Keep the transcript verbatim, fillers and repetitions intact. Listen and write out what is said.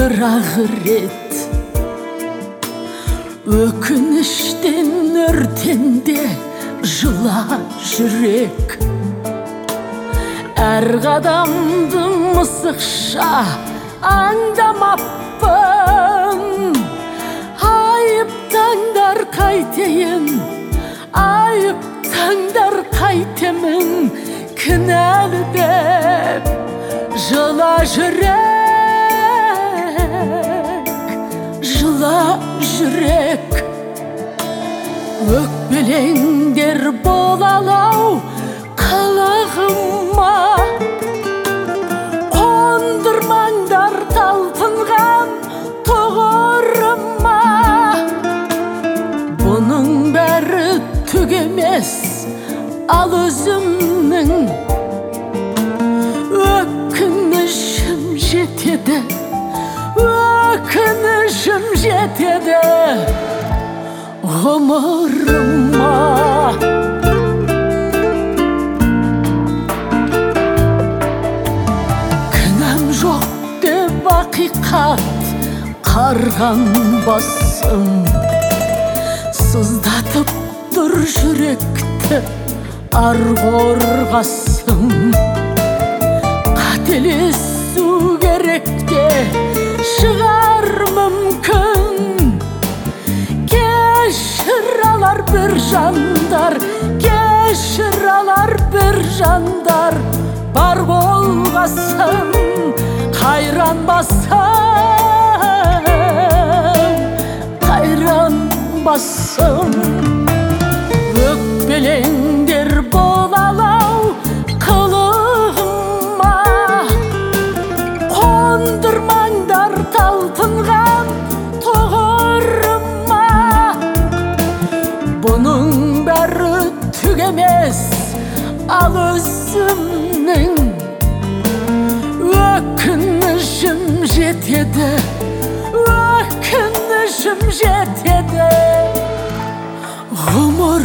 бір-ақ рет өкініштен өртенде жыла жүрек. Әр қадамды мысықша аңдамаппын, айып таңдар қайтейін, айып таңдар қайтемін, кінәлі деп жыла жүрек, жыла жүрек. Өкпелеңдер болалау қылығыма, қондырмаңдар талпынған тұғырыма. Бұның бәрі түк емес, ал өзімнің өкінішім жетеді, өкінішім жетеді ғұмырыма. Кінәм жоқ деп ақиқат қарған басым, сыздатып тұр жүректі ар қорғасым. Қателесу керек те шығар мүмкін, кешір алар бір жандар, кешір алар бір жандар. Бар болғасын қайранбасым, қайранбасым. Өкпелеңдер болалау қылығыма, қондырмаңдар талпынған тұғырыма. Бұның бәрі түк емес, ал өзімнің өкінішім жетеді, өкінішім жетеді ғұмыр.